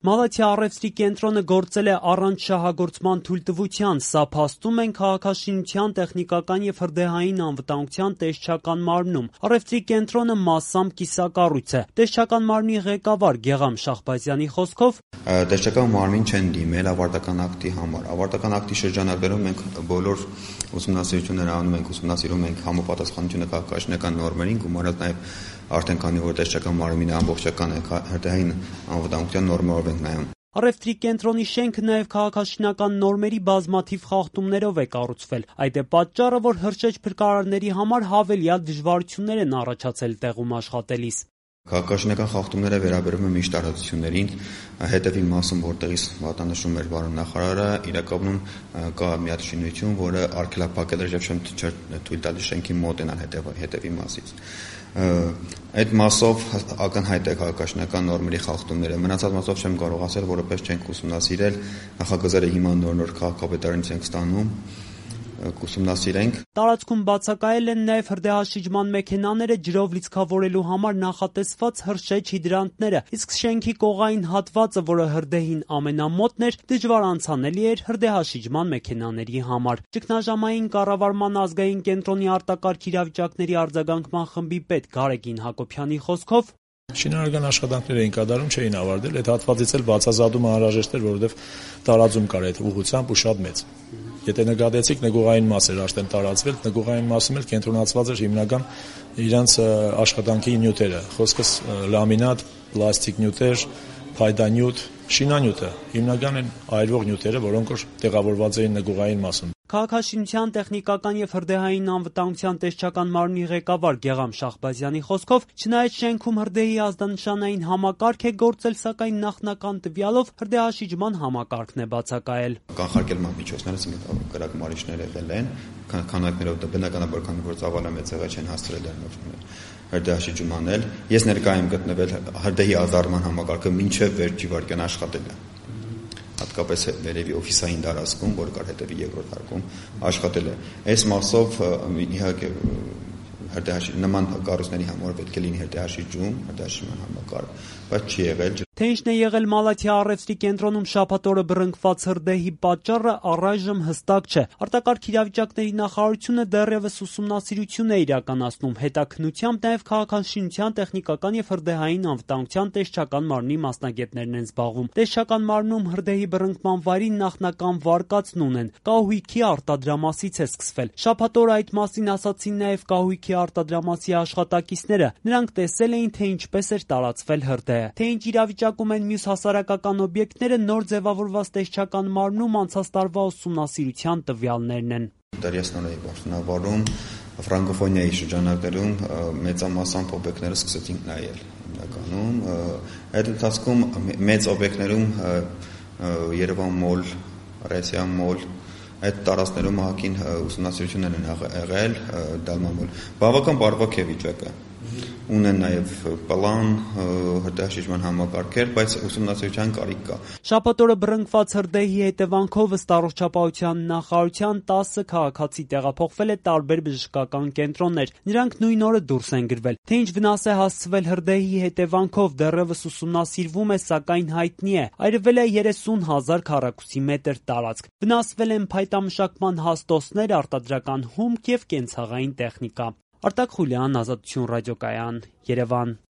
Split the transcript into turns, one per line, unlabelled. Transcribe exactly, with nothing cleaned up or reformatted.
Մալաթիա առևտրի կենտրոնը գործել է առանց շահագործման թույլտվության, սա փաստում են քաղաքաշինության, տեխնիկական և հրդեհային անվտանգության տեսչական մարմնում։ Առևտրի կենտրոնը massամբ կիսակառույց է։ Տեսչական մարմնի ղեկավար Գեղամ Շահբազյանի խոսքով
տեսչական մարմին չեն դիմել ավարտական ակտի համար։ Ավարտական ակտի շրջանակներում մենք բոլոր ուսումնասիրությունները անում ենք, ուսումնասիրում ենք համապատասխանությունը քաղաքաշինական նորմերին, գումարած նաև արդեն քանի որ տեսչական մարմինը ամբողջական է, հրդեհային անվտանգության նորմերով ենք նայում։
Առևտրի կենտրոնի շենքը նաև քաղաքաշինական նորմերի բազմաթիվ խախտումներով է կառուցվել։ Այդ է պատճառը, որ հրշեջ փրկարարների համար հավելյալ դժվարություններ են առաջացել տեղում աշխատելիս։
Քաղաքաշինական խախտումները վերաբերում են միշտ տարածություններին, հետևի մասում, որտեղից վատանշում էր պարոն նախարարը, իրականում կա մի հատ շինություն, որը արգելափակել էր եւ չեմ թույլ տալիս շենքի մոտենալ հետևի մասից։ Այդ մասով ակնհայտ է քաղաքաշինական նորմերի խախտումները։ Մնացած մասով չեմ կարող ասել, որովհետեւ չենք ուսումնասիրել, նախագծերը հիմա նոր-նոր քաղաքապետարանից ենք ստանում, կուսումնասիրենք։
Տարածքում բացակայել են նաև հրդեհաշիջման մեքենաները, ջրով լիցքավորելու համար նախատեսված հրշեջ հիդրանտները, իսկ շենքի կողային հատվածը, որը հրդեհին ամենամոտն էր, դժվար անցանելի էր հրդեհաշիջման մեքենաների համար։ Ճգնաժամային կառավարման ազգային կենտրոնի արտակարգ իրավիճակների արձագանքման խմբի պետ Գարեգին Հակոբյանի խոսքով
շինարարական աշխատանքներ էին կատարում, չէին ավարտել, այդ հատվածից էլ բացազատումը անհրաժեշտ էր, որովհետև տարածում կար այդ ուղղությամբ ու շատ մեծ։ Եթե նկատեցիք, նգուղային մաս էր արդեն տարածվել, նգուղային մասում էլ կենտրոնացված էր հիմնական իրենց աշխատանքի նյութերը, խոսքս լամինատ, պլաստիկ նյութեր, փայտանյութ, շինանյութը, հիմնական են այրվող նյութերը, որոնք որ տեղավորված էին նգուղային մասում։
Քաղաքաշինության, տեխնիկական և հրդեհային անվտանգության տեսչական մարմնի ղեկավար Գեղամ Շահբազյանի խոսքով, չնայած շենքում հրդեհի ազդանշանային համակարգ է գործել, սակայն նախնական տվյալով հրդեհաշիջման համակարգն է բացակայել։
Կանխարգելման միջոցները, այսինքն կրակմարիչներ եղել են, քանակներով բնականաբար քանի որ ծավալը մեծ եղել չեն հասցրել հրդեհաշիջում անել։ Ես ներկա եմ գտնվել հրդեհի ազդարման համակարգը մինչև վերջի վայրկյան աշխատել է։ Հատկապես վերևի օֆիսային տարածքում, որ կար հետևի երկրորդ հարկում, աշխատել է։ Այս մասով իհարկե հրդեհաշիջ նման կառույցների համար պետք է լինի հրդեհաշիջում, հրդեհաշիջման համակարգ, բայց չի եղել։
Թե ինչն է եղել Մալաթիա առևտրի կենտրոնում շաբաթ օրը բռնկված հրդեհի պատճառը առայժմ հստակ չէ։ Արտակարգ իրավիճակների նախարարությունը դեռևս ուսումնասիրություն է իրականացնում, հետաքննությամբ նաև քաղաքաշինության, տեխնիկական և հրդեհային անվտանգության տեսչական մարմնի մասնագետներն են զբաղվում։ Տեսչական մարմնում հրդեհի բռնկման վայրին նախնական վարկածն ունեն։ Կահույքի արտադրամասից է սկսվել։ Շաբաթ օրը այդ մասին ասացին նաև կահույքի արտադրամասի աշխատակիցները։ Նրանք տեսել էին, թե ինչպես էր տարածվել հրդեհը, թե ինչ իրավիճակում են մյուս հասարակական օբյեկտները, նոր ձևավորված տեսչական մարմնում անցած տարվա ուսումնասիրության տվյալներն են։
Դարյասնորեի բարձրավարում ֆրանկոֆոնիայի շրջանակներում մեծամասամբ օբյեկտները սկսեցին նայել հիմնականում։ Այդ ընթացքում մեծ օբյեկտներում Երևան մոլ, Ռեսիա մոլ այդ տարածքներում ահագին ուսումնասիրություններ են եղել, դալմամոլ։ Բավական բարվոք է վիճակը։ Ունեն նաև պլան, հրդեհաշիջման համակարգեր, բայց ուսումնասիրության կարիք կա։
Շաբաթ օրը բռնկված հրդեհի հետևանքով ըստ առողջապահության նախարարության տասը քաղաքացի տեղափոխվել է տարբեր բժշկական կենտրոններ։ Նրանք նույն օրը դուրս են գրվել։ Թե ինչ վնաս է հասցվել հրդեհի հետևանքով դեռևս ուսումնասիրվում է, սակայն հայտնի է։ Այրվել է երեսուն հազար քառակուսի մետր տարածք։ Վնասվել են փայտամշակման հաստոցներ, արտադրական հումք և կենցաղային տեխնիկա։ Արտակ Խուլյան, Ազատություն ռադիոկայան, Երևան։